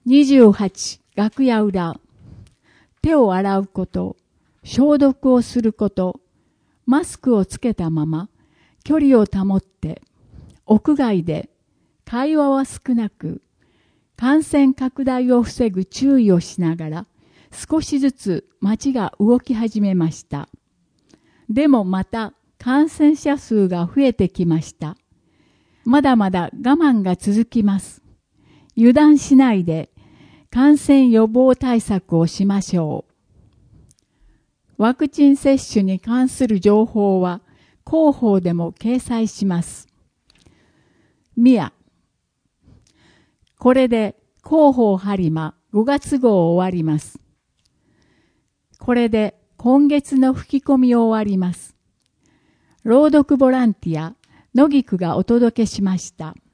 28、楽屋裏。手を洗うこと、消毒をすること、マスクをつけたまま、距離を保って、屋外で会話は少なく、感染拡大を防ぐ注意をしながら、少しずつ街が動き始めました。でもまた感染者数が増えてきました。まだまだ我慢が続きます。油断しないで感染予防対策をしましょう。ワクチン接種に関する情報は広報でも掲載します。ミア。これで広報播磨5月号終わります。これで今月の吹き込みを終わります。朗読ボランティア、野菊がお届けしました。